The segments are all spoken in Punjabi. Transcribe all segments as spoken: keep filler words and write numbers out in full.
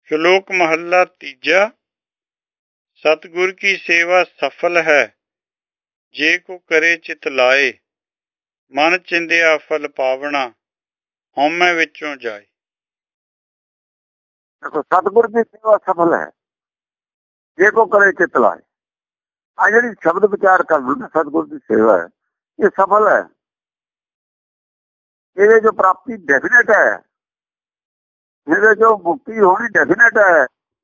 ਸ਼ਲੋਕ ਮਹੱਲਾ ਤੀਜਾ। ਸਤਿਗੁਰ ਕੀ ਸੇਵਾ ਸਫਲ ਹੈ, ਜੇ ਕੋ ਕਰੇ ਚਿਤ ਲਾਏ। ਮਨ ਚਿੰਦਿਆ ਫਲ ਪਾਵਣਾ, ਹਉਮੈ ਵਿੱਚੋਂ ਜਾਏ। ਸਤਿਗੁਰ ਦੀ ਸੇਵਾ ਸਫਲ ਹੈ, ਜੇ ਕੋ ਕਰੇ ਚਿਤ ਲਾਏ। ਆ ਜਿਹੜੀ ਸ਼ਬਦ ਵਿਚਾਰ ਕਰਦੇ ਸਤਿਗੁਰ ਦੀ ਸੇਵਾ ਹੈ, ਇਹ ਸਫਲ ਹੈ। ਇਹਦੇ ਜੋ ਪ੍ਰਾਪਤੀ ਡੈਫੀਨੇਟ ਹੈ, ਇਹਦੇ ਜੋ ਮੁਕਤੀ ਹੋਣੀ ਡੈਫੀਨੇਟ ਹੈ,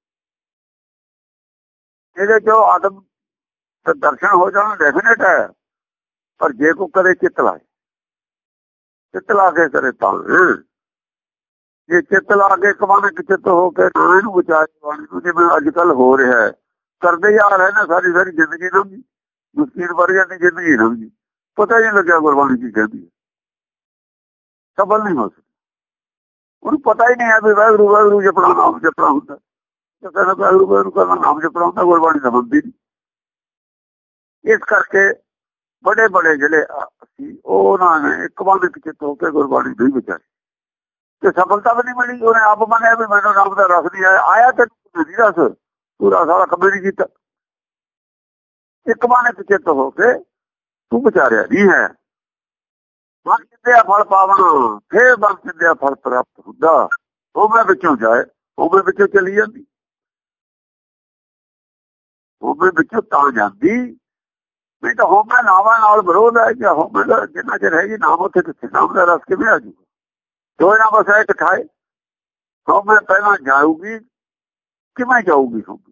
ਇਹਦੇ ਜੋ ਆਤਮ ਦਰਸ਼ਨ ਹੋ ਜਾਣਾ ਡੈਫੀਨੇਟ ਹੈ। ਪਰ ਜੇ ਕੋ ਕਰੇ ਚਿੱਤ ਲਾਏ, ਚਿੱਤ ਲਾ ਕੇ ਕਰੇ ਤਾਂ ਜੇ ਚਿੱਤ ਲਾ ਕੇ ਕਮਾਨਕ ਚਿੱਤ ਹੋ ਕੇ ਨਾ ਇਹਨੂੰ ਵਿਚਾਰ ਬਾਣੀ ਨੂੰ, ਜਿਵੇਂ ਅੱਜ ਕੱਲ ਹੋ ਰਿਹਾ ਹੈ, ਕਰਦੇ ਜਾ ਰਹੇ ਨੇ ਸਾਰੀ ਸਾਰੀ ਜ਼ਿੰਦਗੀ ਲੰਘੀ, ਮੁਸ਼ਕਿਲ ਵਰਗਿਆਂ ਦੀ ਜ਼ਿੰਦਗੀ ਲੰਘੀ, ਪਤਾ ਹੀ ਨਹੀਂ ਲੱਗਿਆ ਗੁਰਬਾਣੀ ਕੀ ਕਹਿੰਦੀ ਹੈ। ਸਫਲ ਨਹੀਂ ਹੋ ਸਕਦਾ, ਉਹਨੂੰ ਪਤਾ ਹੀ ਨਹੀਂ ਹੈ ਵੀ ਵਾਹਿਗੁਰੂ ਵਾਹਿਗੁਰੂ ਜਪਣਾ ਨਾਮ ਜਪਣਾ ਹੁੰਦਾ। ਤੇ ਕਹਿੰਦਾ ਵਾਹਿਗੁਰੂ ਵਾਹਿਗੁਰੂ ਕਰਨਾ ਨਾਮ ਜਪਣਾ ਹੁੰਦਾ, ਗੁਰਬਾਣੀ ਤਾਂ ਹੁੰਦੀ ਨਹੀਂ। ਇਸ ਕਰਕੇ ਬੜੇ ਬੜੇ ਜਿਹੜੇ ਸੀ ਉਹਨਾਂ ਨੇ ਇੱਕ ਬਾਲਕ ਚਿੱਤ ਹੋ ਕੇ ਗੁਰਬਾਣੀ ਨਹੀਂ ਵਿਚਾਰੀ, ਤੇ ਸਫਲਤਾ ਵੀ ਨਹੀਂ ਮਿਲੀ। ਉਹਨੇ ਆਪ ਮੰਨਿਆ ਵੀ ਮੈਨੂੰ ਨਾਮ ਦਾ ਰਸ ਨਹੀਂ ਆਇਆ, ਆਇਆ ਤੇ ਨਹੀਂ ਰਸ, ਪੂਰਾ ਸਾਰਾ ਕੰਮ ਨਹੀਂ ਕੀਤਾ। ਇੱਕ ਬਾਲਕ ਚਿੱਤ ਹੋ ਕੇ ਤੂੰ ਵਿਚਾਰਿਆ ਨਹੀਂ ਹੈ। ਮਨ ਚਿੰਦਿਆ ਫਲ ਪਾਵਣਾ, ਫੇਰ ਮਨ ਚਿੰਦਿਆ ਫਲ ਪ੍ਰਾਪਤ ਹੁੰਦਾ। ਹਉਮੈ ਵਿੱਚੋਂ ਜਾਏ, ਹਉਮੈ ਵਿੱਚੋਂ ਚਲੀ ਜਾਂਦੀ, ਹਉਮੈ ਵਿੱਚੋਂ ਤਾਂ ਜਾਂਦੀ। ਨਹੀਂ ਤਾਂ ਹਉਮੈ ਨਾਵਾਂ ਨਾਲ ਵਿਰੋਧ ਹੈ, ਜਾਂ ਹਉਮੈ ਦਾ ਜਿੰਨਾ ਚਿਰ ਹੈਗੀ ਨਾਮ ਉੱਥੇ ਕਿੱਥੇ, ਨਾਮ ਦਾ ਰਸ ਕਿਵੇਂ ਆ ਜੂਗਾ। ਦੋਏ ਨਾ ਬਸ ਇੱਕ ਠਾਏ, ਹਉਮੈ ਪਹਿਲਾਂ ਜਾਊਗੀ, ਕਿਵੇਂ ਜਾਊਗੀ ਹਉਮੈ?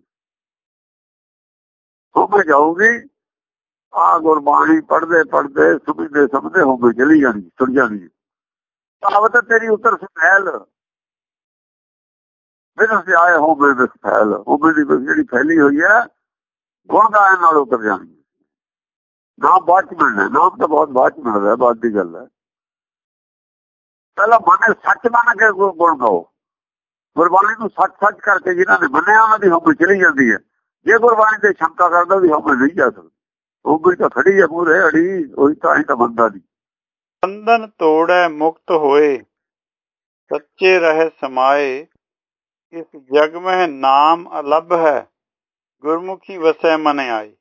ਹਉਮੈ ਜਾਊਗੀ ਆ ਗੁਰਬਾਣੀ ਪੜ੍ਹਦੇ ਪੜ੍ਹਦੇ ਸਮਝਦੇ ਸਮਝਦੇ ਹਉਮੈ ਚਲੀ ਜਾਣੀ, ਤੁਰ ਜਾਣੀ। ਤਾਵਤ ਤੇਰੀ ਉਤਰ ਸੁਨੈਲ ਬਿਨਸ ਆਏ ਹਉਮੈ ਵਿੱਚ ਫੈਲ। ਹਉਮੈ ਦੀ ਜਿਹੜੀ ਫੈਲੀ ਹੋਈ ਹੈ ਗੁਣ ਗਾਇਨ ਨਾਲ ਉਤਰ ਜਾਣੀ। ਨਾਮ ਬਾਅਦ ਚ ਮਿਲਣਾ, ਨਾਮ ਤਾਂ ਬਹੁਤ ਬਾਅਦ ਚ ਮਿਲਦਾ, ਬਾਅਦ ਦੀ ਗੱਲ ਹੈ। ਪਹਿਲਾਂ ਮਨ ਸੱਚ ਮੰਨ ਕੇ ਗੁਣ ਗਾਓ। ਗੁਰਬਾਣੀ ਨੂੰ ਸੱਚ ਸੱਚ ਕਰਕੇ ਜਿਹਨਾਂ ਨੇ ਮੰਨਿਆ ਉਹਨਾਂ ਦੀ ਹਉਮੈ ਚਲੀ ਜਾਂਦੀ ਹੈ। ਜੇ ਗੁਰਬਾਣੀ ਤੇ ਸ਼ੰਕਾ ਕਰਦਾ ਉਹਦੀ ਹਉਮੈ ਨਹੀਂ ਜਾ ਸਕਦੀ। ਹਉਮੈ ਤਾਂ ਖੜੀ ਹੈ ਮੂਹਰੇ ਅੜੀ, ਉਹੀ ਤਾਂ ਹੀ ਤਾਂ ਬੰਦਾ ਨਹੀਂ। ਬੰਧਨ ਤੋੜੈ ਮੁਕਤ ਹੋਏ, ਸੱਚੇ ਰਹੇ ਸਮਾਏ। ਇਸ ਜਗ ਮਹਿ ਨਾਮ ਅਲੱਭ ਹੈ, ਗੁਰਮੁਖੀ ਵਸੈ ਮਨ ਆਏ।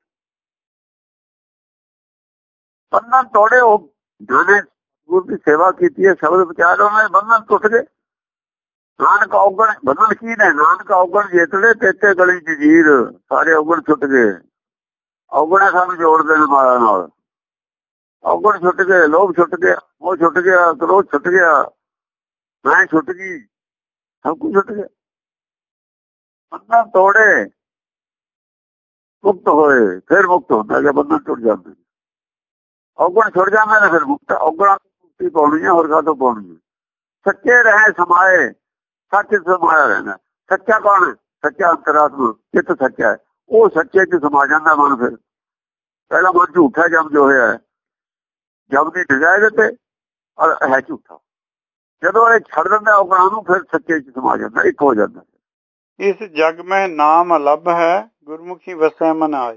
ਬੰਧਨ ਤੋੜੇ, ਉਹ ਜਿਹਨੇ ਗੁਰੂ ਦੀ ਸੇਵਾ ਕੀਤੀ ਹੈ, ਸ਼ਬਦ ਵਿਚਾਰ, ਉਹਨਾਂ ਦੇ ਬੰਧਨ ਟੁੱਟ ਗਏ। ਨਾਨਕ ਔਗਣ, ਬੰਧਨ ਕੀ ਨੇ? ਨਾਨਕ ਔਗਣ ਜੇਤੜੇ ਤੇਤੇ ਗਲੀ ਜੀਰ, ਸਾਰੇ ਔਗਣ ਛੁੱਟ ਗਏ। ਔਗਣ ਸਾਨੂੰ ਜੋੜਦੇ ਨੇ ਮਾਇਆ ਨਾਲ। ਔਗਣ ਛੁੱਟ ਗਏ, ਲੋਭ ਛੁੱਟ ਗਿਆ, ਉਹ ਛੁੱਟ ਗਿਆ, ਕ੍ਰੋਧ ਛੁੱਟ ਗਿਆ, ਮੈਂ ਛੁੱਟ ਗਈ, ਸਭ ਕੁਝ ਛੁੱਟ ਗਿਆ। ਬੰਧਨ ਤੋੜੇ ਮੁਕਤ ਹੋਏ, ਫਿਰ ਮੁਕਤ ਹੁੰਦਾ ਜੇ ਬੰਧਨ ਟੁੱਟ ਜਾਂਦੇ। ਔਗਣ ਛੁੱਟ ਜਾਂਦਾ ਨੇ ਫਿਰ ਮੁਕਤ। ਔਗਣਾਂ ਦੀ ਮੁਕਤੀ ਪਾਉਣੀ ਹੈ, ਹੋਰ ਕਾਹਤੋਂ ਪਾਉਣੀ ਹੈ? ਸੱਚੇ ਰਹੇ ਸਮਾਏ, ਸੱਚ ਸਮਾਇਆ ਰਹਿਣਾ। ਸੱਚਾ ਕੌਣ ਹੈ? ਸੱਚਾ ਅੰਤਰਾਤਮਾ, ਚਿੱਤ ਸੱਚਾ ਹੈ, ਉਹ ਸੱਚੇ ਚ ਸਮਾ ਜਾਂਦਾ ਮਨ। ਫਿਰ ਪਹਿਲਾਂ ਮਨ ਝੂਠਾ ਜਮ ਜੋ ਹੋਇਆ ਹੈ, ਜਮ ਦੀ ਡਿਜ਼ਾਇਰ ਤੇ ਹੈ ਝੂਠਾ। ਜਦੋਂ ਇਹ ਛੱਡ ਦਿੰਦਾ ਔਗਣਾਂ ਨੂੰ, ਫਿਰ ਸੱਚੇ ਚ ਸਮਾ ਜਾਂਦਾ, ਇੱਕ ਹੋ ਜਾਂਦਾ। ਇਸ ਜਗ ਮਹਿ ਨਾਮ ਅਲੱਭ ਹੈ, ਗੁਰਮੁਖੀ ਵਸੈ ਮਨ ਆਏ।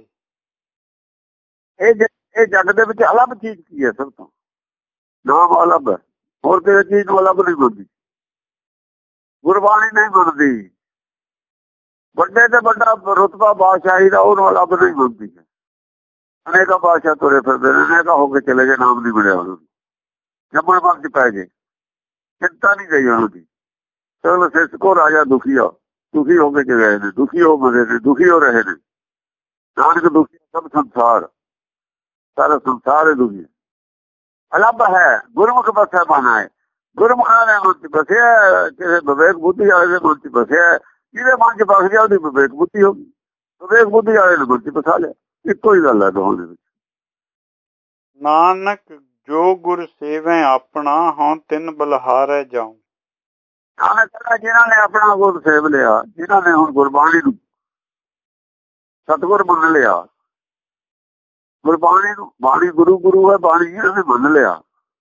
ਇਹ ਇਹ ਜਗ ਦੇ ਵਿੱਚ ਅਲੱਭ ਚੀਜ਼ ਕੀ ਹੈ? ਸਭ ਤੋਂ ਨਾਮ ਅਲੱਭ ਹੈ, ਹੋਰ ਕਿਸੇ ਚੀਜ਼ ਨੂੰ ਅਲੱਭ ਨਹੀਂ ਮੰਨਦੀ। ਗੁਰਬਾਣੀ ਨਹੀਂ ਮੰਨਦੀ। ਵੱਡੇ ਤੇ ਵੱਡਾ ਰੁਤਬਾ ਬਾਦਸ਼ਾਹੀ ਦਾ, ਉਹਨੂੰ ਅਲੱਭ ਨਹੀਂ ਮੰਨਦੀ ਹੈ। ਅਨੇਕਾਂ ਬਾਦਸ਼ਾਹ ਤੁਰੇ ਫਿਰਦੇ ਨੇ, ਅਨੇਕਾਂ ਹੋ ਕੇ ਚਲੇ ਗਏ, ਨਾਮ ਨਹੀਂ ਮਿਲਿਆ ਉਹਨਾਂ ਨੂੰ। ਜੰਮਣ ਮਰਨ ਚ ਪੈ ਗਏ, ਚਿੰਤਾ ਨਹੀਂ ਗਈ ਉਹਨਾਂ ਦੀ। ਚਲੋ ਸਿਸ ਕੋ ਰਾਜਾ ਦੁਖੀ ਆ, ਦੁਖੀ ਹੋ ਕੇ ਗਏ ਨੇ, ਦੁਖੀ ਹੋ ਮਰੇ ਨੇ, ਦੁਖੀ ਹੋ ਰਹੇ ਨੇ। ਨਾਨਕ ਦੁਖੀ ਸਭ ਸੰਸਾਰ, ਸਾਰਾ ਸੰਸਾਰ ਹੈ ਦੁਖੀ। ਅਲੱਭ ਹੈ, ਗੁਰਮੁਖ ਬਸੈ ਮਨ ਆਏ। ਗੁਰਮੁਖਾਂ ਦੇ ਮਨ ਚ ਬਸਿਆ, ਕਿਸੇ ਵਿਵੇਕ ਬੁੱਧੀ ਵਾਲੇ ਦੇ ਮਨ ਚ ਬਸਿਆ। ਜਿਹਦੇ ਮਨ ਚ ਬਸ ਗਿਆ ਉਹਦੀ ਵਿਵੇਕ ਬੁੱਧੀ ਹੋ ਗਈ, ਵਿਵੇਕ ਬੁੱਧੀ ਵਾਲੇ ਨੇ ਮਨ ਚ ਬਸਾ ਲਿਆ। ਇੱਕੋ ਹੀ ਗੱਲ ਹੈ ਦੋਹਾਂ ਦੇ ਵਿੱਚ। ਨਾਨਕ ਜੋ ਗੁਰ ਸੇਵੈ ਆਪਣਾ, ਹਉ ਤਿਨ ਬਲਿਹਾਰੈ ਜਾਉ। ਨਾਨਕ ਕਹਿੰਦਾ ਜਿਹਨਾਂ ਨੇ ਆਪਣਾ ਗੁਰ ਸੇਵ ਲਿਆ, ਜਿਹਨਾਂ ਨੇ ਹੁਣ ਗੁਰਬਾਣੀ ਨੂੰ ਸਤਿਗੁਰ ਮੰਨ ਲਿਆ, ਗੁਰਬਾਣੀ ਨੂੰ, ਬਾਣੀ ਗੁਰੂ ਗੁਰੂ ਹੈ, ਬਾਣੀ ਜਿਹਨਾਂ ਨੇ ਮੰਨ ਲਿਆ,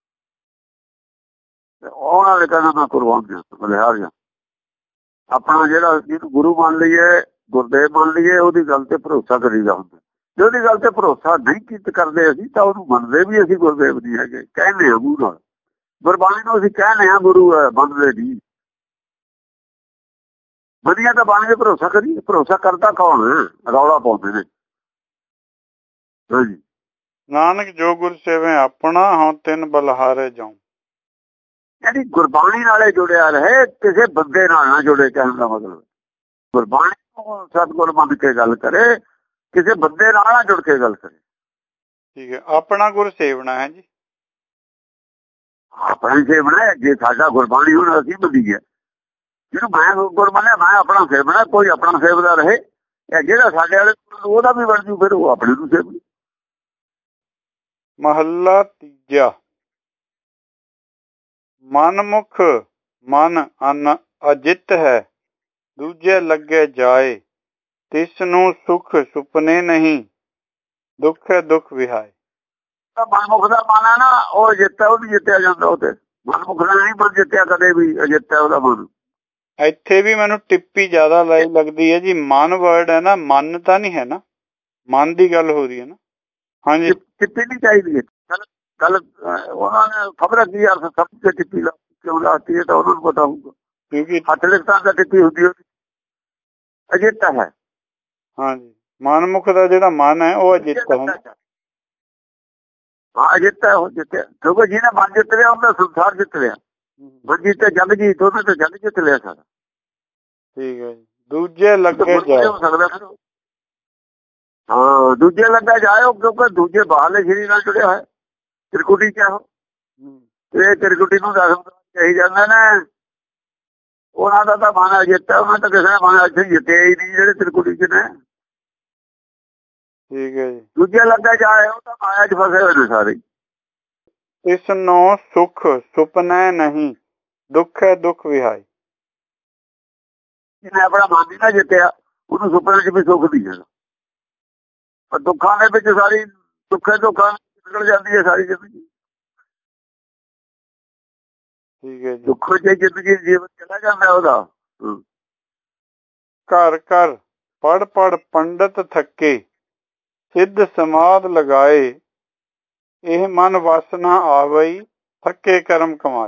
ਉਹਨਾਂ ਨੇ ਕਹਿੰਦਾ ਮੈਂ ਕੁਰਬਾਨ ਜਾ, ਬਲਿਹਾਰ ਜਾ। ਆਪਣਾ ਜਿਹੜਾ ਜਿਹਨੂੰ ਗੁਰੂ ਮੰਨ ਲਈਏ, ਗੁਰਦੇਵ ਮੰਨ ਲਈਏ, ਉਹਦੀ ਗੱਲ ਤੇ ਭਰੋਸਾ ਕਰੀਦਾ ਹੁੰਦਾ। ਜੇ ਉਹਦੀ ਗੱਲ ਤੇ ਭਰੋਸਾ ਨਹੀਂ ਕੀਤਾ ਕਰਦੇ ਅਸੀਂ, ਤਾਂ ਉਹਨੂੰ ਮੰਨਦੇ ਵੀ ਅਸੀਂ ਗੁਰਦੇਵ ਨਹੀਂ ਹੈਗੇ, ਕਹਿੰਦੇ ਹਾਂ ਮੂੰਹ ਨਾਲ। ਗੁਰਬਾਣੀ ਨੂੰ ਅਸੀਂ ਕਹਿੰਦੇ ਹਾਂ ਗੁਰੂ ਹੈ, ਮੰਨਦੇ ਨਹੀਂ। ਵਧੀਆ ਤਾਂ ਬਣ ਕੇ ਭਰੋਸਾ ਕਰੀਏ। ਭਰੋਸਾ ਕਰਦਾ ਕੌਣ? ਰੌਲਾ ਪਾਉਂਦੇ ਨੇ। ਹਾਂਜੀ, ਨਾਨਕ ਜੋ ਗੁਰ ਸੇਵੇਂ ਆਪਣਾ, ਹਾਂ ਤਿੰਨ ਬਲਿਹਾਰੇ ਜਾਉ। ਯਾਨੀ ਗੁਰਬਾਣੀ ਨਾਲੇ ਜੁੜਿਆ ਰਹੇ, ਕਿਸੇ ਬੰਦੇ ਨਾਲ ਨਾ ਜੁੜੇ। ਕਹਿਣ ਦਾ ਮਤਲਬ ਗੁਰਬਾਣੀ ਨੂੰ ਸਤਿਗੁਰ ਮੰਨ ਕੇ ਗੱਲ ਕਰੇ, ਕਿਸੇ ਬੰਦੇ ਨਾਲ ਨਾ ਜੁੜ ਕੇ ਗੱਲ ਕਰੇ। ਠੀਕ ਹੈ, ਆਪਣਾ ਗੁਰ ਸੇਵਨਾ ਹੈ ਜੀ। ਆਪਣਾ ਹੀ ਸੇਵਨਾ। ਜੇ ਸਾਡਾ ਗੁਰਬਾਣੀ ਹੁਣ ਅਸੀਂ ਮੰਨੀ ਹੈ, ਜਿਹਨੂੰ ਮੈਂ ਗੁਰ ਮੰਨਿਆ ਮੈਂ ਆਪਣਾ ਸੇਵਨਾ, ਕੋਈ ਆਪਣਾ ਸੇਵਦਾ ਰਹੇ। ਜਿਹੜਾ ਸਾਡੇ ਵਾਲੇ ਉਹਦਾ ਵੀ ਬਣ ਜੂ, ਫਿਰ ਉਹ ਆਪਣੇ ਨੂੰ ਸੇਵ। ਮਹੱਲਾ ਤੀਜਾ। ਮਨਮੁਖ ਮਨ ਅਨ ਅਜਿੱਤ ਹੈ, ਦੂਜੇ ਲੱਗੇ ਜਾਏ। ਤਿਸ ਨੂੰ ਸੁਖ ਸੁਪਨੇ ਨਹੀਂ, ਦੁੱਖ ਹੈ ਦੁੱਖ ਵਿਹਾਏ। ਮਨਮੁਖ ਦਾ ਮਨ ਹੈ ਨਾ, ਉਹ ਜਿੱਤਿਆ, ਉਹ ਵੀ ਜਿੱਤਿਆ ਜਾਂਦਾ। ਉਹ ਤੇ ਮਨਮੁਖ ਦਾ ਨਹੀਂ ਮਨ ਜਿੱਤਿਆ ਕਦੇ ਵੀ, ਅਜਿੱਤਿਆ ਉਹਦਾ ਮਨ। ਇੱਥੇ ਵੀ ਮੈਨੂੰ ਟਿੱਪੀ ਜ਼ਿਆਦਾ ਲਾਈ ਲੱਗਦੀ ਹੈ ਜੀ। ਮਨ ਵਰਡ ਹੈ ਨਾ, ਮਨ ਤਾਂ ਨਹੀਂ ਹੈ ਨਾ, ਮਨ ਦੀ ਗੱਲ ਹੋ ਰਹੀ ਹੈ ਨਾ। ਹਾਂਜੀ, ਟਿੱਪੀ ਨਹੀਂ ਚਾਹੀਦੀ। ਗੱਲ ਉਹਨਾਂ ਨੇ ਖਬਰ ਕੀ ਅਰਥ ਸਭ ਤੇ ਟਿੱਪੀ ਕਿਉਂ ਲਾਤੀ ਹੈ, ਤਾਂ ਉਹਨਾਂ ਨੂੰ ਪਤਾ ਹੋਊਗਾ। ਕਿਉਂਕਿ ਹੱਥ ਲਿਖਤਾਂ ਦਾ ਟਿੱਪੀ ਹੁੰਦੀ, ਅਜਿੱਤਾ ਹੈ। ਹਾਂਜੀ, ਮਨਮੁਖ ਦਾ ਜਿਹੜਾ ਮਨ ਹੈ ਉਹ ਅਜਿੱਤ ਹੈ। ਹਾਂ, ਅਜਿੱਤ ਹੈ ਉਹ ਜਿੱਤਿਆ, ਕਿਉਂਕਿ ਜਿਹਨੇ ਮਨ ਜਿੱਤ ਲਿਆ ਉਹਦਾ ਸੰਸਾਰ ਜਿੱਤ ਲਿਆ। ਮਨ ਜਿੱਤੇ ਜਗ ਜੀਤ, ਉਹਨੇ ਤਾਂ ਜਗ ਜਿੱਤ ਲਿਆ ਸਾਰਾ। ਠੀਕ ਹੈ ਜੀ। ਦੂਜੇ ਲੱਗੇ ਜਾਏ। ਹੋ ਸਕਦਾ ਹਾਂ, ਦੂਜੇ ਲੱਗਾ ਜਾਏ, ਕਿਉਂਕਿ ਦੂਜੇ ਬਾਹਰਲੇ ਸਰੀਰ ਨਾਲ ਜੁੜਿਆ ਹੋਇਆ। ਤਿਰਕੁਟੀ ਚਾਹੋ, ਇਹ ਤਿਰਕੁਟੀ ਨੂੰ ਦੱਸ ਕਹੀ ਜਾਂਦੇ ਨੇ, ਉਹਨਾਂ ਦਾ ਤਾਂ ਮਨ ਅਜਿੱਤਾ। ਉਹਨਾਂ ਤਾਂ ਕਿਸੇ ਨੇ ਮਨ ਇੱਥੇ ਜਿੱਤਿਆ ਹੀ ਨਹੀਂ, ਜਿਹੜੇ ਤਿਰਕੁਟੀ ਚ ਨੇ। ਠੀਕ ਹੈ ਜੀ। ਦੂਜੇ ਲੱਗਾ ਜਾਏ, ਉਹ ਤਾਂ ਮਾਇਆ ਚ ਫਸੇ ਹੋਏ ਨੇ ਸਾਰੇ। ਇਸ ਨੂੰ ਸੁਖ ਸੁਪਨੇ ਨਹੀਂ, ਦੁੱਖ ਹੈ ਦੁੱਖ ਵਿਹਾਈ। ਜਿਹਨੇ ਆਪਣਾ ਮਨ ਨਹੀਂ ਨਾ ਜਿੱਤਿਆ, ਉਹਨੂੰ ਸੁਪਨੇ ਚ ਵੀ ਸੁੱਖ ਨਹੀਂ ਹੈ। ਪਰ ਦੁੱਖਾਂ ਦੇ ਵਿੱਚ ਸਾਰੀ ਦੁੱਖੇ ਦੁੱਖਾਂ ਨਿਕਲ ਜਾਂਦੀ ਹੈ ਸਾਰੀ ਜ਼ਿੰਦਗੀ। ਠੀਕ ਹੈ ਜੀ। ਦੁੱਖ ਚ ਜ਼ਿੰਦਗੀ ਜੀਵਨ ਚਲਾ ਜਾਂਦਾ ਉਹਦਾ। ਘਰ ਘਰ ਪੜ ਪੜ ਪੰਡਤ ਥੱਕੇ, ਸਿੱਧ ਸਮਾਧ ਲਗਾਏ। ਇਹ ਮਨ ਵਸ ਨਾ ਆਵਈ, ਥੱਕੇ ਕਰਮ ਕਮਾਏ।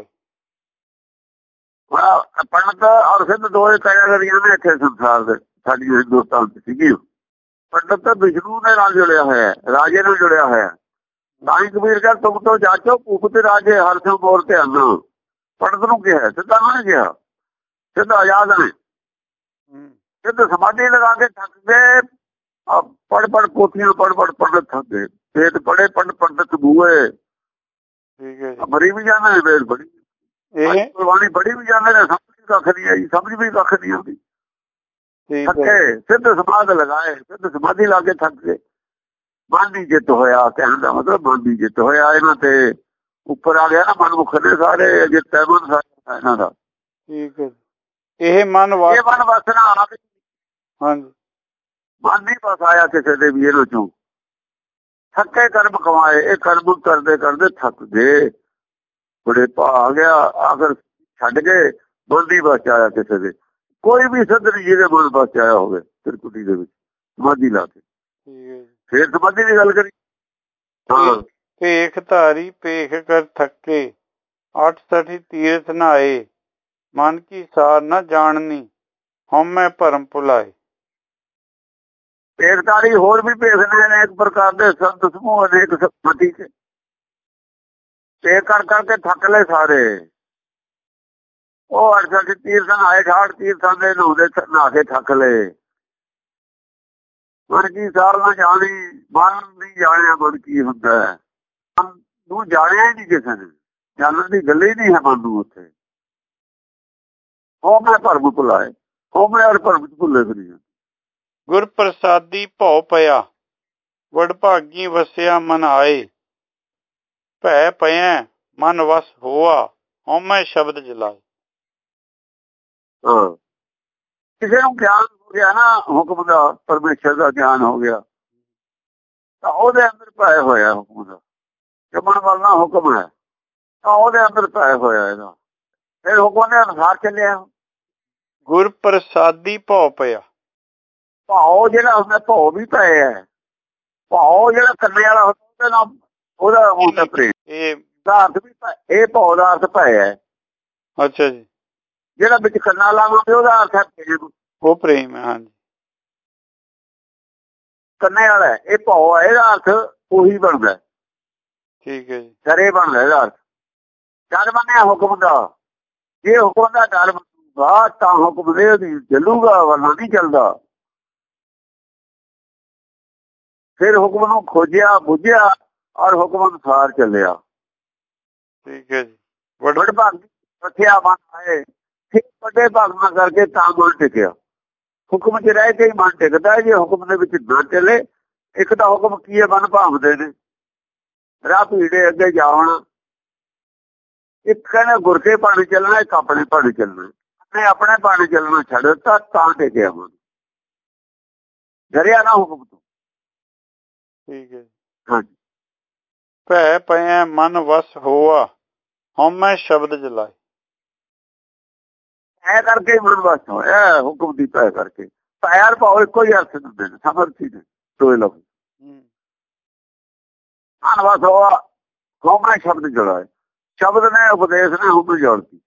ਪੰਡਤ ਔਰ ਸਿੱਧ ਦੋਏ ਕੈਟਾਗਰੀਆਂ ਨੇ ਇੱਥੇ ਸੰਸਾਰ ਦੇ, ਸਾਡੀ ਹਿੰਦੁਸਤਾਨ ਚ ਸੀਗੀ। ਪੰਡਤ ਤਾਂ ਵਿਸ਼ਨੂੰ ਦੇ ਨਾਲ ਜੁੜਿਆ ਹੋਇਆ, ਰਾਜੇ ਨਾਲ ਜੁੜਿਆ ਹੋਇਆ। ਤਾਂ ਹੀ ਕਬੀਰ ਕਹਿੰਦਾ ਤੁਮ ਤੋਂ ਜਾਚੋ ਭੂਪ ਤੇ ਰਾਜੇ, ਹਰ ਸਿਉ ਮੋਰ ਧਿਆਨ। ਪੰਡਤ ਨੂੰ ਕਿਹਾ, ਸਿੱਧਾ ਨੂੰ ਨਹੀਂ ਕਿਹਾ। ਸਿੱਧ ਆਜ਼ਾਦ ਨੇ। ਸਿੱਧ ਸਮਾਧੀ ਲਗਾ ਕੇ ਥੱਕ ਗਏ, ਪੜ ਪੜ ਪੋਥੀਆਂ ਪੜ ਪੜ ਪੰਡਤ ਥੱਕ ਗਏ। ਵੇਦ ਪੜੇ ਪੰਡ ਪੰਡਤ ਬੂਏ। ਠੀਕ ਹੈ ਜੀ। ਮਰੀ ਵੀ ਜਾਂਦੇ ਨੇ ਵੇਦ ਪੜੀ, ਗੁਰਬਾਣੀ ਪੜੀ ਵੀ ਜਾਂਦੇ ਨੇ, ਸਮਝ ਵੀ ਕੱਖ ਨਹੀਂ ਆਈ, ਸਮਝ ਵੀ ਕੱਖ ਨਹੀਂ ਆਉਂਦੀ। ਥੱਕੇ, ਸਿੱਧ ਸਮਾਧ ਲਗਾਏ, ਸਿੱਧ ਸਮਾਧੀ ਲਾ ਕੇ ਥੱਕ ਗਏ। ਮਨ ਦੀ ਜਿੱਤ ਹੋਇਆ, ਕਹਿਣ ਦਾ ਮਤਲਬ ਮਨ ਦੀ ਜਿੱਤ ਹੋਇਆ। ਇਹਨਾਂ ਤੇ ਉੱਪਰ ਆ ਗਿਆ ਨਾ, ਮਨਮੁਖ ਨੇ ਸਾਰੇ ਜਿੱਤ ਹੈ ਮਨ ਸਾਰਾ ਇਹਨਾਂ ਦਾ। ਠੀਕ ਹੈ। ਇਹ ਮਨ ਇਹ ਮਨ ਵਸਣਾ ਆਪ। ਹਾਂਜੀ, ਮਨ ਨਹੀਂ ਬਸ ਆਇਆ ਕਿਸੇ ਦੇ ਵੀ ਇਹਨਾਂ ਚੋਂ। ਥੱਕੇ ਕਰਮ ਕਮਾਏ, ਇਹ ਕਰਮ ਕਰਦੇ ਕਰਦੇ ਥੱਕ ਗਏ, ਬੜੇ ਭਾ ਗਿਆ, ਆਖਰ ਛੱਡ ਗਏ। ਮਨ ਦੀ ਬਸ ਆਇਆ ਕਿਸੇ ਦੇ। ਕੋਈ ਵੀ ਸਿੱਧ ਨਹੀਂ ਜਿਹਦੇ ਮਨ ਬਸ ਆਇਆ ਹੋਵੇ ਤਿਰਕੁਟੀ ਦੇ ਵਿੱਚ ਸਮਾਧੀ ਲਾ ਕੇ। ਫੇਰ ਸਮਾਧੀ ਦੀ ਗੱਲ ਕਰੀ। ਹਾਂ, ਭੇਖ ਧਾਰੀ ਭੇਖ ਕਰ ਥੱਕੇ, ਅੱਠ ਸਠੀ ਤੀਰਥ ਨਹਾਏ। ਮਨ ਕੀ ਸਾਰ ਨਾ ਜਾਣਨੀ, ਹਉਮੈ ਭਰਮ ਭੁਲਾਏ। ਭੇਖਧਾਰੀ ਹੋਰ ਵੀ ਭੇਖਦੇ ਨੇ ਇੱਕ ਪ੍ਰਕਾਰ ਦੇ, ਸੰਤ ਸਮੂਹ ਅਨੇਕ ਮਤੀ ਚ ਭੇਖ ਕਰ ਕਰਕੇ ਥੱਕ ਲਏ ਸਾਰੇ। ਉਹ ਅੱਠ ਸਠ ਤੀਰਥ ਨਹਾਏ, ਠਾਠ ਤੀਰਥਾਂ ਦੇ ਨਹਾਉਂਦੇ ਨਹਾ ਕੇ ਥੱਕ ਲਏ। ਮਨ ਕੀ ਸਾਰ ਨਾ ਜਾਣੀ, ਮਨ ਨਹੀਂ ਜਾਣਿਆ ਮਨ ਕੀ ਹੁੰਦਾ ਹੈ। ਮਨ ਨੂੰ ਜਾਣਿਆ ਹੀ ਨਹੀਂ ਕਿਸੇ ਨੇ, ਜਾਣਨ ਦੀ ਗੱਲ ਹੀ ਨਹੀਂ ਹੈ ਮਨ ਨੂੰ ਉੱਥੇ। ਉਹ ਮੈਂ ਭਰਮ ਭੁਲਾਏ, ਉਹ ਮੈਂ ਔਰ ਭਰਮ ਚ ਭੁੱਲੇ ਫਿਰੀ। ਗੁਰ ਪ੍ਰਸਾਦੀ ਭਉ ਪਿਆ, ਵਡਭਾਗੀ ਵਸਿਆ ਮਨ ਆਏ। ਭੈ ਪਿਆ ਮਨ ਵਸ ਹੋਆ, ਹਉਮੈ ਸ਼ਬਦ ਜਲਾਏ। ਹਾਂ, ਕਿਸੇ ਨੂੰ ਗਿਆਨ ਹੋ ਗਿਆ ਨਾ ਹੁਕਮ ਦਾ, ਪਰਮੇਸ਼ਰ ਦਾ ਗਿਆਨ ਹੋ ਗਿਆ, ਤਾਂ ਉਹਦੇ ਅੰਦਰ ਭੈ ਹੋਇਆ ਹੁਕਮ ਦਾ। ਜਮਨ ਵਾਲਾ ਹੁਕਮ ਹੈ ਤਾਂ ਉਹਦੇ ਅੰਦਰ ਭੈ ਹੋਇਆ ਇਹਦਾ। ਫਿਰ ਹੁਕਮ ਦੇ ਅਨੁਸਾਰ ਚੱਲਿਆ। ਗੁਰ ਪ੍ਰਸਾਦੀ ਭਉ ਪਿਆ, ਭਾਉ ਜਿਹੜਾ ਹੁੰਦਾ, ਭਉ ਵੀ ਭੈ ਹੈ। ਭਾਉ ਜਿਹੜਾ ਕੰਨੇ ਵਾਲਾ ਹੁੰਦਾ, ਉਹਦੇ ਨਾਲ ਉਹਦਾ ਹੁੰਦਾ ਪ੍ਰੇਮ। ਇਹ ਅਰਥ ਵੀ ਇਹ ਭਉ ਦਾ ਅਰਥ ਭੈ ਹੈ। ਅੱਛਾ ਜੀ। ਜਿਹੜਾ ਵਿੱਚ ਕੰਨਾ ਲਾਵਾਂਗੇ ਉਹਦਾ ਅਰਥ ਹੈ ਪ੍ਰੇਮ। ਉਹ ਪ੍ਰੇਮ ਹੈ। ਹਾਂਜੀ ਕੰਨੇ ਵਾਲਾ ਇਹ ਭਉ ਹੈ, ਇਹਦਾ ਅਰਥ ਉਹੀ ਬਣਦਾ। ਠੀਕ ਹੈ ਜੀ। ਡਰੇ ਬਣਦਾ ਇਹਦਾ ਅਰਥ। ਡਰ ਮੰਨਿਆ ਹੁਕਮ ਦਾ, ਜੇ ਹੁਕਮ ਦਾ ਡਰ ਮੰਨੂਗਾ ਤਾਂ ਹੁਕਮ ਦੇ ਚੱਲੂਗਾ, ਵਰਨਾ ਨਹੀਂ ਚੱਲਦਾ। ਫਿਰ ਹੁਕਮ ਨੂੰ ਖੋਜਿਆ ਬੁੱਝਿਆ ਔਰ ਹੁਕਮ ਅਨੁਸਾਰ ਚੱਲਿਆ। ਠੀਕ ਹੈ ਜੀ। ਵੱਡ ਭਾਗ ਰੱਖਿਆ ਮਨ ਆਏ, ਫਿਰ ਵੱਡੇ ਭਾਗ ਨਾਲ ਕਰਕੇ ਤਾਂ ਮਨ ਟਿਕਿਆ। ਹੁਕਮ 'ਚ ਰਹਿ ਕੇ ਹੀ ਮਨ ਟਿਕਦਾ। ਜੇ ਹੁਕਮ ਦੇ ਵਿੱਚ ਨਾ ਚੱਲੇ, ਇੱਕ ਤਾਂ ਹੁਕਮ ਕੀ ਹੈ, ਮਨ ਭਾਵਦੇ ਨੇ ਰਾਹ ਭੀੜੇ ਅੱਗੇ ਜਾਵਣਾ। ਇੱਕ ਕਹਿੰਦਾ ਗੁਰ ਕੇ ਪਾਣੀ ਚੱਲਣਾ, ਇੱਕ ਆਪਣੇ ਪਾਣੀ ਚੱਲਣਾ। ਨੇ ਆਪਣੇ ਪਾਣੀ ਚੱਲਣਾ ਛੱਡ ਦਿੱਤਾ ਤਾਂ ਟਿਕਿਆ ਮਨ, ਡਰਿਆ ਨਾ ਹੁਕਮ ਤੋਂ। ਠੀਕ ਹੈ। ਹਾਂਜੀ। ਭੈ ਪਇਐ ਮਨ ਵਸ ਹੋਆ, ਹਉਮੈ ਸ਼ਬਦ ਜਲਾਏ। ਐ ਕਰਕੇ ਮਨ ਵਸ ਹੋਇਆ, ਹੁਕਮ ਦੀ ਭੈ ਕਰਕੇ। ਭੈ ਭਾਵ ਇੱਕੋ ਹੀ ਅਰਥ ਦਿੰਦੇ ਨੇ, ਸਮਰਥੀ ਨੇ ਦੋਏ ਲਫ਼ਜ਼। ਮਨ ਵਸ ਹੋਆ, ਹਉਮੈ ਸ਼ਬਦ ਜਲਾਏ। ਸ਼ਬਦ ਨੇ ਉਪਦੇਸ਼ ਨੇ ਹੁਕਮ ਜੋੜਤੀ।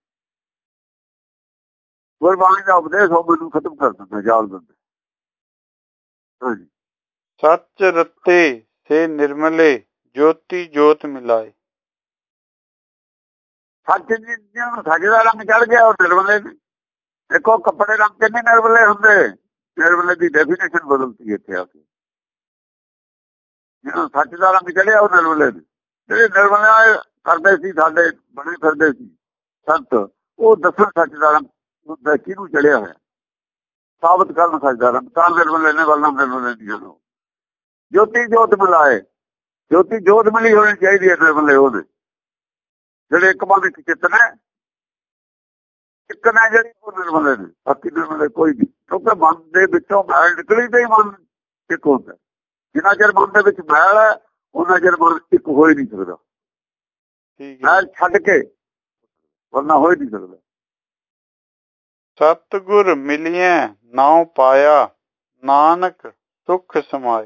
ਗੁਰਬਾਣੀ ਦਾ ਉਪਦੇਸ਼ ਹੁਕਮ ਨੂੰ ਖਤਮ ਕਰ ਦਿੰਦਾ, ਜਾਲ ਦਿੰਦਾ। ਹਾਂਜੀ। ਸੱਚ ਰਤੇ ਸੇ ਨਿਰਮਲੇ, ਜੋਤੀ ਜੋਤ ਮਿਲਾਏ। ਸੱਚ ਜਿਹਨੂੰ ਸੱਚ ਦਾ ਰੰਗ ਚੜ ਗਿਆ ਉਹ ਨਿਰਮਲੇ ਨੇ। ਦੇਖੋ ਕੱਪੜੇ ਰੰਗ ਕੇ ਨਹੀਂ ਨਿਰਮਲੇ ਹੁੰਦੇ, ਨਿਰਮਲੇ ਦੀ ਡੈਫੀਨੇਸ਼ਨ ਬਦਲਤੀ ਇੱਥੇ ਆ ਕੇ। ਜਿਹਨੂੰ ਸੱਚ ਦਾ ਰੰਗ ਚੜਿਆ ਉਹ ਨਿਰਮਲੇ ਨੇ। ਜਿਹੜੇ ਨਿਰਮਲੇ ਕਰਦੇ ਸੀ ਸਾਡੇ ਬਣੇ ਫਿਰਦੇ ਸੀ ਸੰਤ, ਉਹ ਦੱਸਣ ਸੱਚ ਦਾ ਰੰਗ ਕਿਹਨੂੰ ਚੜਿਆ ਹੋਇਆ, ਸਾਬਤ ਕਰਨ ਸੱਚ ਦਾ ਰੰਗ, ਤਾਂ ਨਿਰਮਲੇ ਨੇ, ਵੱਲਾਂ ਨਿਰਮਲੇ ਦੀਆਂ ਨੂੰ। ਜੋਤੀ ਜੋਤ ਮਿਲਾਏ, ਜੋਤੀ ਜੋਤ ਮਿਲੀ ਹੋਣੀ ਚਾਹੀਦੀ ਹੈ। ਨਿਰਮਲੇ ਉਹਦੇ ਜਿਹੜੇ ਇੱਕ ਮਨ ਇੱਕ ਚਿੱਤ ਨੇ, ਇੱਕ ਨੇ ਜਿਹੜੀ ਉਹ ਨਿਰਮਲੇ ਨੇ, ਬਾਕੀ ਨਿਰਮਲੇ ਕੋਈ ਨਹੀਂ। ਕਿਉਂਕਿ ਮਨ ਦੇ ਵਿੱਚੋਂ ਮੈਲ ਨਿਕਲੀ ਤੇ ਹੀ ਮਨ ਇੱਕ ਹੁੰਦਾ। ਜਿੰਨਾ ਚਿਰ ਮਨ ਦੇ ਵਿੱਚ ਮੈਲ ਹੈ ਉਹਨਾਂ ਚਿਰ ਮਨ ਇੱਕ ਹੋ ਹੀ ਨਹੀਂ ਸਕਦਾ। ਮੈਲ ਛੱਡ ਕੇ ਵਰਨਾ ਹੋ ਹੀ ਨਹੀਂ ਸਕਦਾ। ਸਤਿਗੁਰ ਮਿਲਿਐ ਨਾਉ ਪਾਇਆ, ਨਾਨਕ ਸੁਖ ਸਮਾਏ।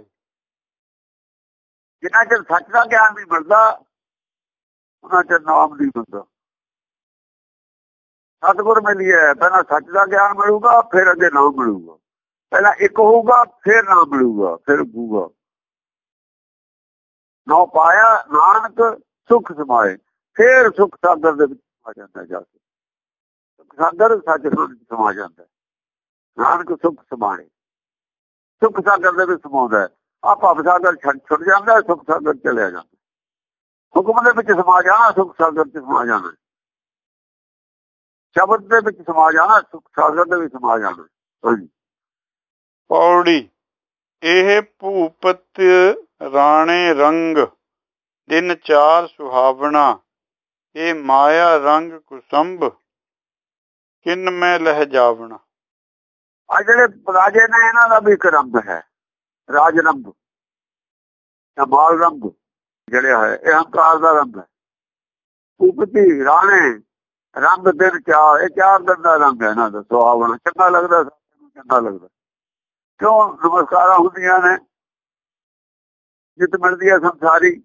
ਜਿੰਨਾ ਚਿਰ ਸੱਚ ਦਾ ਗਿਆਨ ਨਹੀਂ ਮਿਲਦਾ ਉਹਨਾਂ ਚਿਰ ਨਾਮ ਨਹੀਂ ਮਿਲਦਾ। ਸਤਿਗੁਰ ਮਿਲਿਐ, ਪਹਿਲਾਂ ਸੱਚ ਦਾ ਗਿਆਨ ਮਿਲੂਗਾ, ਫਿਰ ਅੱਗੇ ਨਾਮ ਮਿਲੂਗਾ। ਪਹਿਲਾਂ ਇੱਕ ਹੋਊਗਾ, ਫਿਰ ਨਾਮ ਮਿਲੂਗਾ, ਫਿਰ ਹੋਊਗਾ ਨਾਉ ਪਾਇਆ, ਨਾਨਕ ਸੁਖ ਸਮਾਏ। ਫਿਰ ਸੁਖ ਸਾਗਰ ਦੇ ਵਿੱਚ ਸਮਾ ਜਾਂਦਾ, ਜਾ ਕੇ ਸੁਖ ਸਾਗਰ ਸੱਚ ਸਮਾ ਜਾਂਦਾ। ਨਾਨਕ ਸੁਖ ਸਮਾਏ, ਸੁਖ ਸਾਗਰ ਦੇ ਵਿੱਚ ਸਮਾਉਂਦਾ। ਆ ਭਵ ਸਾਗਰ ਛੱਡ ਛੁੱਟ ਜਾਂਦਾ, ਸੁਖ ਸਾਗਰ ਚਲਿਆ ਜਾਂਦਾ। ਹੁਕਮ ਦੇ ਵਿੱਚ ਸਮਾ ਜਾਣਾ, ਸੁਖ ਸਾਗਰ ਚ ਸਮਾ ਜਾਣਾ। ਸ਼ਬਦ ਦੇ ਵਿੱਚ ਸਮਾ ਜਾਣਾ, ਸੁਖ ਸਾਗਰ ਦੇ ਵਿੱਚ ਸਮਾ ਜਾਣਾ। ਹਾਂਜੀ। ਪੌੜੀ ਇਹ ਭੂਪਤ ਰਾਣੇ ਰੰਗ, ਦਿਨ ਚਾਰ ਸੁਹਾਵਣਾ। ਇਹ ਮਾਇਆ ਰੰਗ ਕੁਸੰਭ, ਕਿਨ ਮੈਂ ਲਹਿ ਜਾਵਣਾ। ਆ ਜਿਹੜੇ ਰਾਜੇ ਨੇ ਇਹਨਾਂ ਦਾ ਵੀ ਇੱਕ ਰੰਗ ਹੈ, ਰਾਜ ਰੰਗ ਜਾਂ ਮਾਲ ਰੰਗ ਜੜਿਆ ਹੋਇਆ, ਇਹ ਹੰਕਾਰ ਦਾ ਰੰਗ ਹੈ। ਭੂਪਤੀ ਰਾਣੇ ਰੰਗ ਦਿਨ ਚਾਰ, ਇਹ ਚਾਰ ਦਿਨ ਦਾ ਰੰਗ ਹੈ ਇਹਨਾਂ ਦਾ ਸੁਹਾਵਣਾ। ਚੰਗਾ ਲੱਗਦਾ, ਚੰਗਾ ਲੱਗਦਾ। ਕਿਉਂ ਨਮਸਕਾਰਾਂ ਹੁੰਦੀਆਂ ਨੇ, ਜਿੱਤ ਮਿਲਦੀ ਹੈ ਸੰਸਾਰੀ,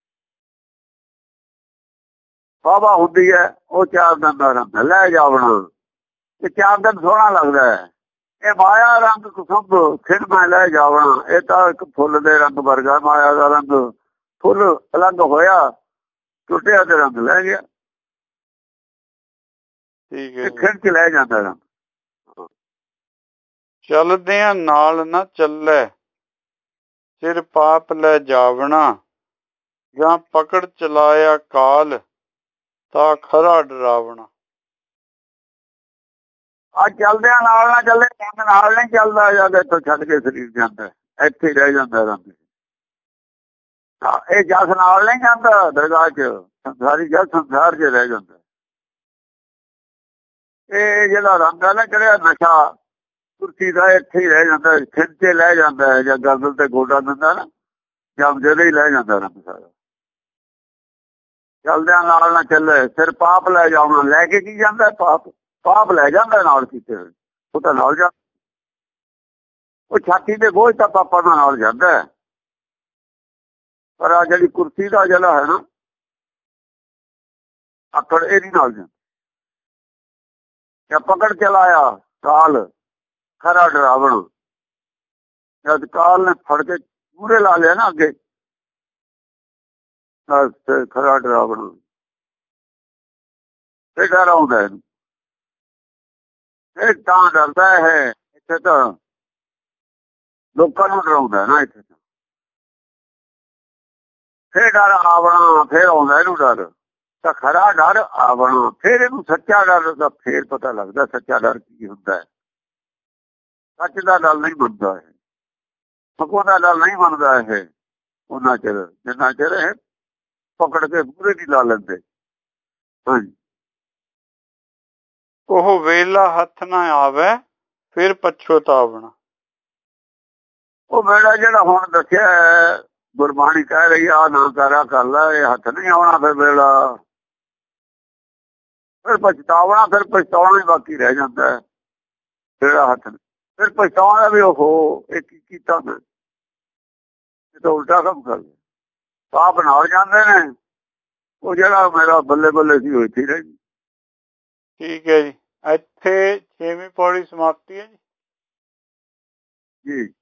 ਵਾਹਵਾ ਹੁੰਦੀ ਹੈ, ਉਹ ਚਾਰ ਦਿਨ ਦਾ ਰੰਗ ਹੈ। ਲੈ ਜਾਵਣਾ, ਇਹ ਚਾਰ ਦਿਨ ਸੋਹਣਾ ਲੱਗਦਾ ਹੈ। ਇਹ ਮਾਇਆ ਰੰਗ ਕੁਸੰਭ, ਖਿੰਡ ਮੈਂ ਲੈ ਜਾਵਣਾ। ਇਹ ਤਾਂ ਇੱਕ ਫੁੱਲ ਦੇ ਰੰਗ ਵਰਗਾ, ਮਾਇਆ ਦਾ ਰੰਗ। ਫੁੱਲ ਅਲੱਗ ਹੋਇਆ, ਟੁੱਟਿਆ ਤੇ ਰੰਗ ਲੈ ਗਿਆ। ਇਹ ਖਿੰਡ ਚ ਲੈ ਜਾਂਦਾ ਰੰਗ। ਚਲਦਿਆਂ ਨਾਲ ਨਾ ਚੱਲੇ, ਸਿਰ ਪਾਪ ਲੈ ਜਾਵਣਾ। ਜਾਂ ਪਕੜ ਚਲਾਇਆ ਕਾਲ, ਤਾਂ ਖਰਾ ਡਰਾਵਣਾ। ਆ ਚਲਦਿਆਂ ਨਾਲ ਨਾ ਚੱਲੇ, ਰੰਗ ਨਾਲ ਨਹੀਂ ਚੱਲਦਾ, ਜਦ ਇੱਥੋਂ ਛੱਡ ਕੇ ਸਰੀਰ ਜਾਂਦਾ, ਇੱਥੇ ਰਹਿ ਜਾਂਦਾ ਰੰਗ। ਇਹ ਜਸ ਨਾਲ ਨਹੀਂ ਜਾਂਦਾ ਦਰਗਾਹ ਚ, ਸੰਸਾਰੀ ਜਸ ਸੰਸਾਰ ਚ ਰਹਿ ਜਾਂਦਾ। ਇਹ ਜਿਹੜਾ ਰੰਗ ਹੈ ਨਾ ਚੜਿਆ ਨਸ਼ਾ ਕੁਰਸੀ ਦਾ, ਇੱਥੇ ਹੀ ਰਹਿ ਜਾਂਦਾ, ਖਿੰਡ ਤੇ ਲੈ ਜਾਂਦਾ ਹੈ। ਜਾਂ ਗਰਦਨ ਤੇ ਗੋਡਾ ਦਿੰਦਾ ਨਾ, ਜਦ ਜਿਹਦੇ ਹੀ ਲੈ ਜਾਂਦਾ ਰੰਗ ਸਾਰਾ। ਚਲਦਿਆਂ ਨਾਲ ਨਾ ਚੱਲੇ, ਸਿਰ ਪਾਪ ਲੈ ਜਾਵਣਾ। ਲੈ ਕੇ ਕੀ ਜਾਂਦਾ ਪਾਪ? ਪਾਪ ਲੈ ਜਾਂਦਾ ਨਾਲ ਕੀਤੇ ਹੋਏ, ਉਹ ਤਾਂ ਨਾਲ ਜਾਂਦਾ। ਉਹ ਛਾਤੀ ਦੇ ਬੋਝ ਤਾਂ ਪਾਪਾਂ ਦਾ ਨਾਲ ਜਾਂਦਾ ਹੈ। ਪਰ ਆ ਜਿਹੜੀ ਕੁਰਸੀ ਦਾ ਜਿਹੜਾ ਹੈ ਨਾ ਆਕੜ, ਇਹ ਨਹੀਂ ਨਾਲ ਜਾਂਦਾ। ਜਾਂ ਪਕੜ ਚਲਾਇਆ ਕਾਲ, ਖਰਾ ਡਰਾਵਣ। ਜਦ ਕਾਲ ਨੇ ਫੜ ਕੇ ਮੂਹਰੇ ਲਾ ਲਿਆ ਨਾ ਅੱਗੇ, ਖਰਾ ਡਰਾਵਣ ਇਹ ਡਰ ਆਉਂਦਾ ਇਹਨੂੰ। ਇਹ ਤਾਂ ਡਰਦਾ ਹੈ, ਇੱਥੇ ਤਾਂ ਲੋਕਾਂ ਨੂੰ ਡਰਾਉਂਦਾ ਨਾ। ਇੱਥੇ ਤਾਂ ਫੇਰ ਡਰ ਆਵਣਾ, ਫੇਰ ਆਉਂਦਾ ਇਹਨੂੰ ਡਰ। ਤਾਂ ਖਰਾ ਡਰ ਆਵਣਾ, ਫੇਰ ਇਹਨੂੰ ਸੱਚਾ ਡਰ ਦਾ ਫੇਰ ਪਤਾ ਲੱਗਦਾ ਸੱਚਾ ਡਰ ਕੀ ਹੁੰਦਾ ਹੈ। ਸੱਚ ਦਾ ਡਰ ਨਹੀਂ ਮੰਨਦਾ ਇਹ, ਸਗੋਂ ਦਾ ਡਰ ਨਹੀਂ ਮੰਨਦਾ ਇਹ ਉਹਨਾਂ ਚਿਰ ਜਿੰਨਾ ਚਿਰ ਇਹ ਪਕੜ ਕੇ ਮੂਹਰੇ ਨਹੀਂ ਲਾ ਲੈਂਦੇ। ਹਾਂਜੀ, ਉਹ ਵੇਲਾ ਹੱਥ ਨਾ ਆਵੇ ਫਿਰ ਪਛਤਾਵਣਾ। ਉਹ ਵੇਲਾ ਜਿਹੜਾ ਹੁਣ ਦੱਸਿਆ ਗੁਰਬਾਣੀ ਕਹਿ ਰਹੀ ਆ ਨਾ ਕਰਾ ਕਰ ਲੈ, ਇਹ ਹੱਥ ਨਹੀਂ ਆਉਣਾ ਫਿਰ ਵੇਲਾ। ਫਿਰ ਪਛਤਾਵਣਾ, ਫਿਰ ਪਛਤਾਉਣਾ ਹੀ ਬਾਕੀ ਰਹਿ ਜਾਂਦਾ ਹੈ। ਜਿਹੜਾ ਹੱਥ ਫਿਰ ਪਛਤਾਉਣਾ ਵੀ ਉਹ ਇਹ ਕੀ ਕੀਤਾ ਮੈਂ, ਇਹ ਤਾਂ ਉਲਟਾ ਕੰਮ ਕਰ ਲਿਆ। ਪਾਪ ਨਾਲ ਜਾਂਦੇ ਨੇ, ਉਹ ਜਿਹੜਾ ਮੇਰਾ ਬੱਲੇ ਬੱਲੇ ਸੀ ਉਹ ਇੱਥੇ ਰਹਿ ਗਈ। ਠੀਕ ਹੈ ਜੀ, ਇੱਥੇ ਛੇਵੀਂ ਪੌੜੀ ਸਮਾਪਤੀ ਹੈ ਜੀ। ਜੀ।